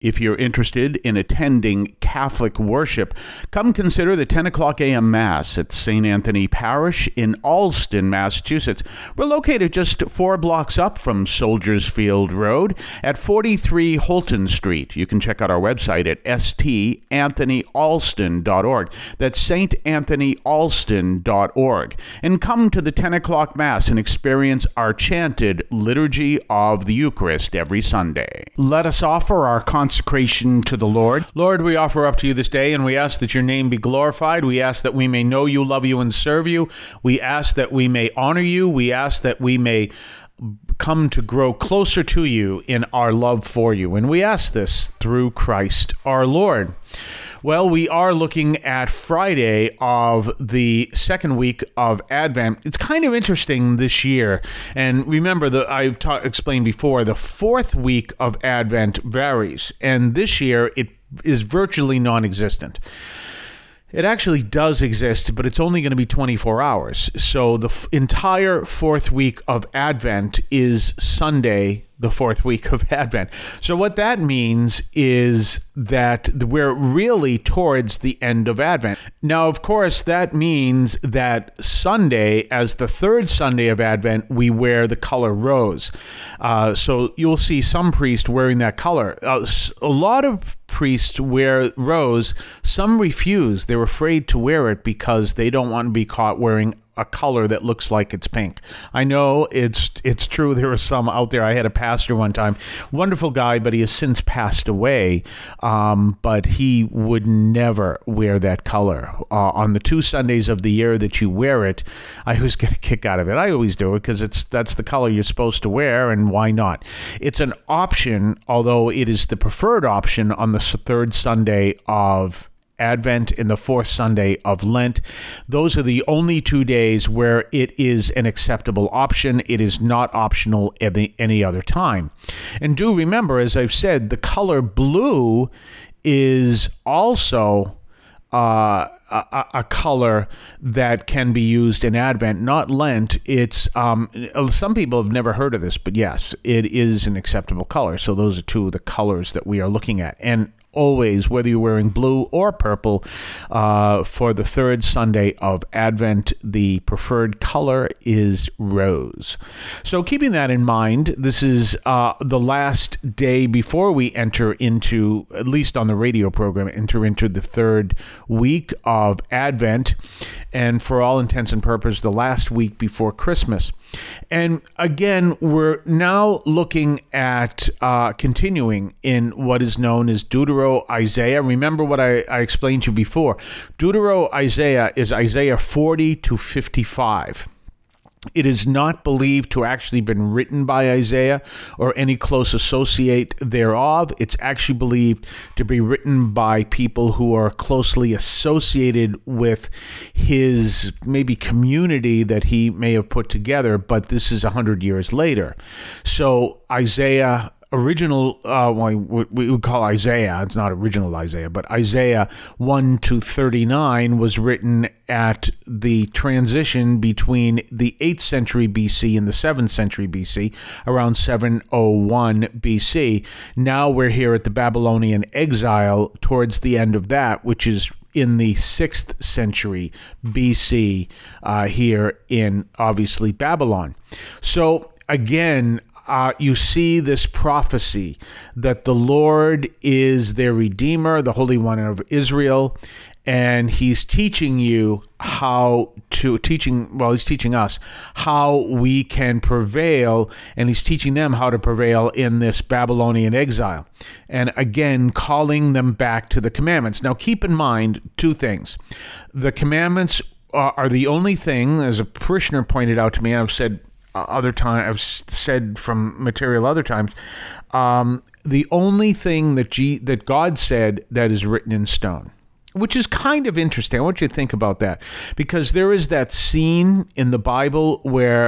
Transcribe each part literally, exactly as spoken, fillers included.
If you're interested in attending Catholic worship, come consider the ten o'clock a.m. Mass at Saint Anthony Parish in Allston, Massachusetts. We're located just four blocks up from Soldiers Field Road at forty-three Holton Street. You can check out our website at s t anthony alston dot org. That's saint anthony alston dot org. And come to the ten o'clock Mass and experience our chanted Liturgy of the Eucharist every Sunday. Let us offer our consecration to the Lord. Lord, we offer up to you this day, and we ask that your name be glorified. We ask that we may know you, love you, and serve you. We ask that we may honor you. We ask that we may come to grow closer to you in our love for you. And we ask this through Christ our Lord. Well, we are looking at Friday of the second week of Advent. It's kind of interesting this year. And remember, that I've ta- explained before, the fourth week of Advent varies. And this year, it is virtually non-existent. It actually does exist, but it's only going to be twenty-four hours. So the f- entire fourth week of Advent is Sunday, the fourth week of Advent. So what that means is that we're really towards the end of Advent. Now, of course, that means that Sunday, as the third Sunday of Advent, we wear the color rose. Uh, so you'll see some priests wearing that color. Uh, a lot of priests wear rose. Some refuse. They're afraid to wear it because they don't want to be caught wearing a color that looks like it's pink. I know it's it's true. There are some out there. I had a pastor one time, wonderful guy, but he has since passed away. Um, but he would never wear that color. Uh, on the two Sundays of the year that you wear it, I always get a kick out of it. I always do it because it's that's the color you're supposed to wear, and why not? It's an option, although it is the preferred option on the third Sunday of Advent and the fourth Sunday of Lent. Those are the only two days where it is an acceptable option. It is not optional any, any other time. And do remember, as I've said, the color blue is also uh, a, a color that can be used in Advent, not Lent. It's um, some people have never heard of this, but yes, it is an acceptable color. So those are two of the colors that we are looking at. And always, whether you're wearing blue or purple, uh, for the third Sunday of Advent, the preferred color is rose. So keeping that in mind, this is uh, the last day before we enter into, at least on the radio program, enter into the third week of Advent, and for all intents and purposes, the last week before Christmas. And again, we're now looking at uh, continuing in what is known as Deutero-Isaiah. Remember what I, I explained to you before. Deutero-Isaiah is Isaiah forty to fifty-five. It is not believed to actually been written by Isaiah or any close associate thereof. It's actually believed to be written by people who are closely associated with his maybe community that he may have put together, but this is a hundred years later. So Isaiah original, uh, well, we would call Isaiah, it's not original Isaiah, but Isaiah one to thirty-nine was written at the transition between the eighth century B C and the seventh century B C, around seven oh one B C. Now we're here at the Babylonian exile towards the end of that, which is in the sixth century B C, uh, here in, obviously, Babylon. So, again, Uh, you see this prophecy that the Lord is their Redeemer, the Holy One of Israel, and he's teaching you how to, teaching, well, he's teaching us how we can prevail, and he's teaching them how to prevail in this Babylonian exile. And again, calling them back to the commandments. Now, keep in mind two things. The commandments are, are the only thing, as a parishioner pointed out to me, I've said, other time I've said from material other times, um, the only thing that G, that God said that is written in stone, which is kind of interesting. I want you to think about that, because there is that scene in the Bible where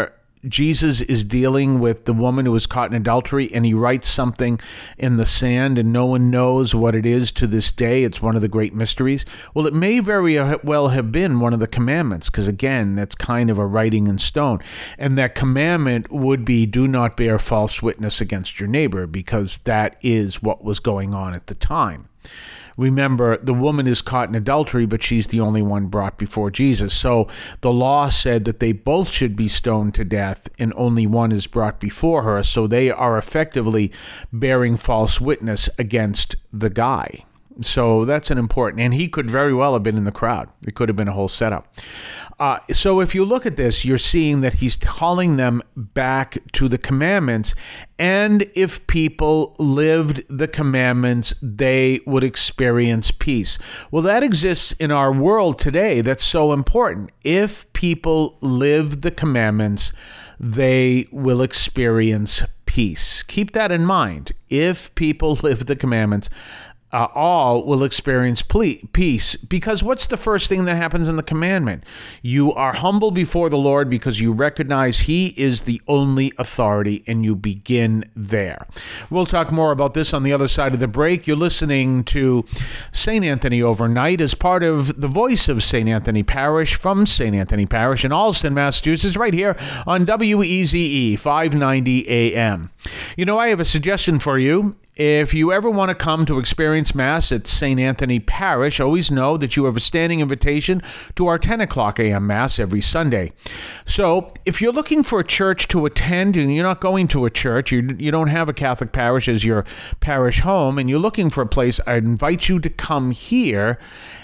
Jesus is dealing with the woman who was caught in adultery, and he writes something in the sand, and no one knows what it is to this day. It's one of the great mysteries. Well, it may very well have been one of the commandments, because again, that's kind of a writing in stone. And that commandment would be, do not bear false witness against your neighbor, because that is what was going on at the time. Remember, the woman is caught in adultery, but she's the only one brought before Jesus. So the law said that they both should be stoned to death, and only one is brought before her. So they are effectively bearing false witness against the guy. So that's an important, and he could very well have been in the crowd. It could have been a whole setup. Uh, so if you look at this, you're seeing that he's calling them back to the commandments. And if people lived the commandments, they would experience peace. Well, that exists in our world today. That's so important. If people live the commandments, they will experience peace. Keep that in mind. If people live the commandments, Uh, all will experience ple- peace. Because what's the first thing that happens in the commandment? You are humble before the Lord because you recognize he is the only authority, and you begin there. We'll talk more about this on the other side of the break. You're listening to Saint Anthony Overnight as part of the Voice of Saint Anthony Parish from Saint Anthony Parish in Allston, Massachusetts, right here on W E Z E five ninety A M. You know, I have a suggestion for you. If you ever want to come to experience Mass at Saint Anthony Parish, always know that you have a standing invitation to our ten o'clock a.m. Mass every Sunday. So if you're looking for a church to attend and you're not going to a church, you, you don't have a Catholic parish as your parish home, and you're looking for a place, I invite you to come here.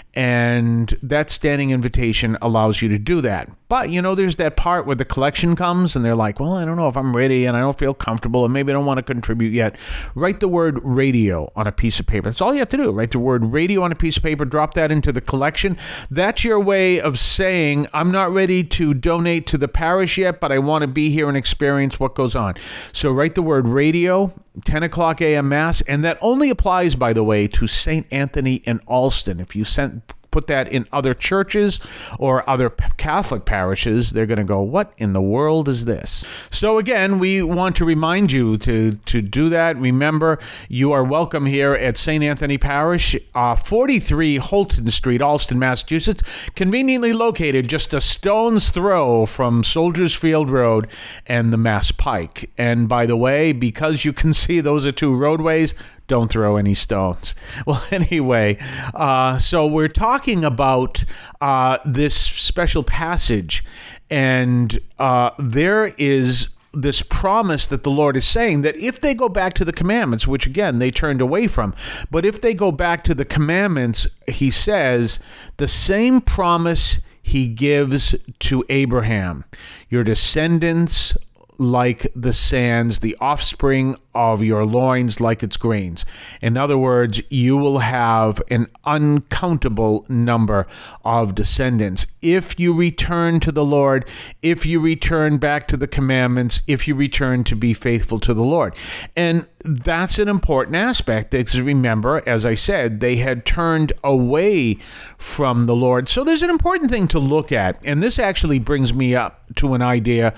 And that standing invitation allows you to do that. But, you know, there's that part where the collection comes and they're like, well, I don't know if I'm ready and I don't feel comfortable and maybe I don't want to contribute yet. Write the word radio on a piece of paper. That's all you have to do. Write the word radio on a piece of paper, drop that into the collection. That's your way of saying, I'm not ready to donate to the parish yet, but I want to be here and experience what goes on. So write the word radio, ten o'clock a.m. Mass, and that only applies, by the way, to Saint Anthony in Allston. If you sent put that in other churches or other Catholic parishes, they're going to go, what in the world is this? So again, we want to remind you to, to do that. Remember, you are welcome here at Saint Anthony Parish, uh, forty-three Holton Street, Allston, Massachusetts, conveniently located just a stone's throw from Soldiers Field Road and the Mass Pike. And by the way, because you can see those are two roadways, don't throw any stones. Well, anyway, uh, so we're talking about uh, this special passage, and uh, there is this promise that the Lord is saying that if they go back to the commandments, which again, they turned away from, but if they go back to the commandments, he says the same promise he gives to Abraham, your descendants like the sands, the offspring of your loins like its grains. In other words, you will have an uncountable number of descendants. If you return to the Lord, if you return back to the commandments, if you return to be faithful to the Lord. And that's an important aspect, because remember, as I said, they had turned away from the Lord. So there's an important thing to look at. And this actually brings me up to an idea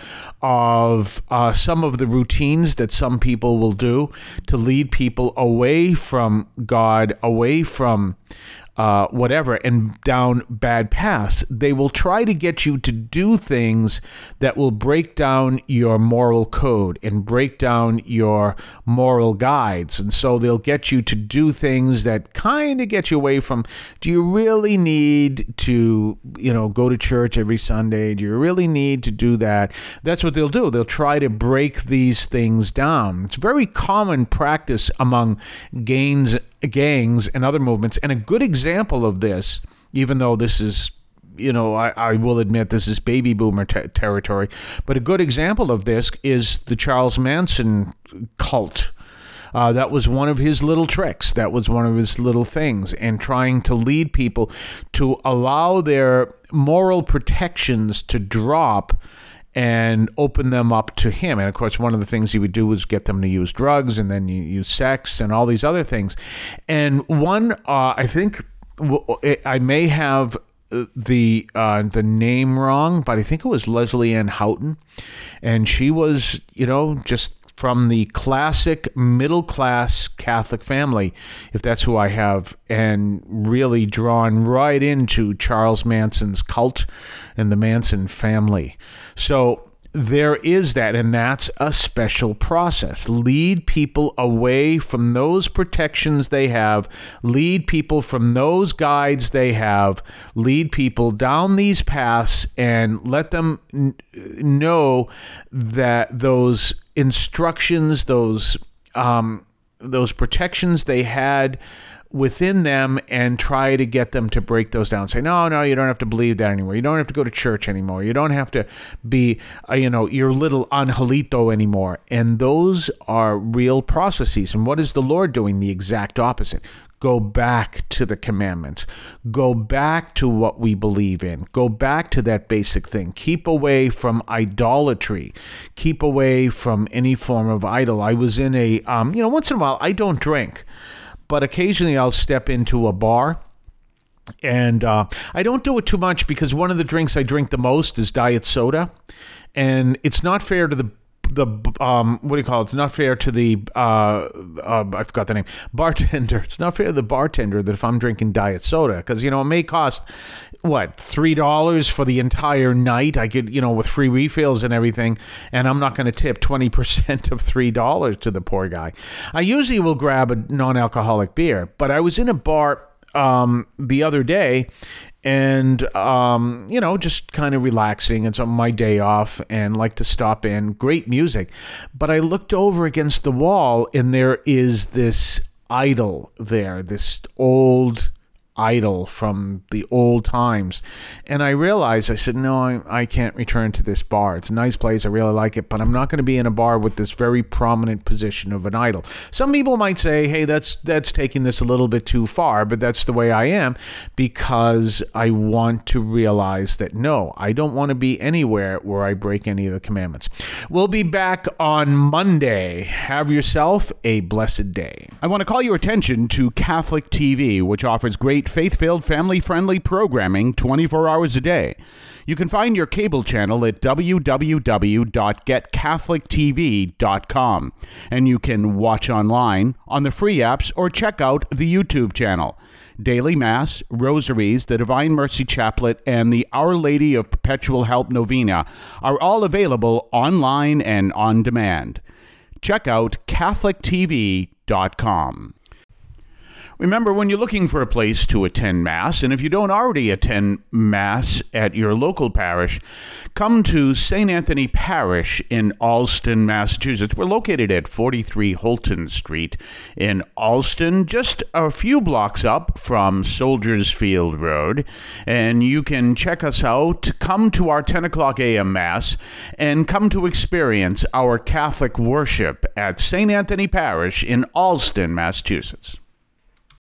of uh, some of the routines that some people will do to lead people away from God, away from uh, whatever, and down bad paths. They will try to get you to do things that will break down your moral code and break down your moral guides. And so they'll get you to do things that kind of get you away from, do you really need to, you know, go to church every Sunday? Do you really need to do that? That's what they'll do. They'll try to break these things down. It's very common practice among gangs, gangs and other movements. And a good example of this, even though this is, you know, I, I will admit this is baby boomer te- territory, but a good example of this is the Charles Manson cult. Uh, that was one of his little tricks. That was one of his little things, and trying to lead people to allow their moral protections to drop and open them up to him. And of course, one of the things he would do was get them to use drugs and then you use sex and all these other things. And one, uh, I think I may have the uh, the name wrong, but I think it was Leslie Ann Houghton, and she was, you know, just from the classic middle-class Catholic family, if that's who I have, and really drawn right into Charles Manson's cult and the Manson family. So there is that, and that's a special process. Lead people away from those protections they have. Lead people from those guides they have. Lead people down these paths and let them n- know that those instructions, those um, those protections they had within them, and try to get them to break those down. Say, no, no, you don't have to believe that anymore. You don't have to go to church anymore. You don't have to be, uh, you know, your little angelito anymore. And those are real processes. And what is the Lord doing? The exact opposite. Go back to the commandments. Go back to what we believe in. Go back to that basic thing. Keep away from idolatry. Keep away from any form of idol. I was in a, um, you know, once in a while, I don't drink, but occasionally I'll step into a bar, and uh, I don't do it too much because one of the drinks I drink the most is diet soda, and it's not fair to the the um what do you call it? It's not fair to the uh, uh I forgot the name bartender. It's not fair to the bartender that if I'm drinking diet soda, because you know it may cost what three dollars for the entire night. I could, you know, with free refills and everything, and I'm not going to tip twenty percent of three dollars to the poor guy. I usually will grab a non-alcoholic beer, but I was in a bar um the other day, and um you know, just kind of relaxing. It's on my day off and like to stop in. Great music, but I looked over against the wall, and there is this idol there, this old idol from the old times, and I realized, I said, no, I, I can't return to this bar. It's a nice place, I really like it, but I'm not going to be in a bar with this very prominent position of an idol. Some people might say, hey, that's that's taking this a little bit too far, but that's the way I am, because I want to realize that no, I don't want to be anywhere where I break any of the commandments. We'll be back on Monday. Have yourself a blessed day. I want to call your attention to Catholic T V, which offers great faith-filled, family-friendly programming twenty-four hours a day. You can find your cable channel at w w w dot get catholic t v dot com, and you can watch online on the free apps or check out the YouTube channel. Daily Mass, Rosaries, the Divine Mercy Chaplet, and the Our Lady of Perpetual Help Novena are all available online and on demand. Check out catholic t v dot com. Remember, when you're looking for a place to attend Mass, and if you don't already attend Mass at your local parish, come to Saint Anthony Parish in Allston, Massachusetts. We're located at forty-three Holton Street in Allston, just a few blocks up from Soldiers Field Road. And you can check us out, come to our ten o'clock a.m. Mass, and come to experience our Catholic worship at Saint Anthony Parish in Allston, Massachusetts.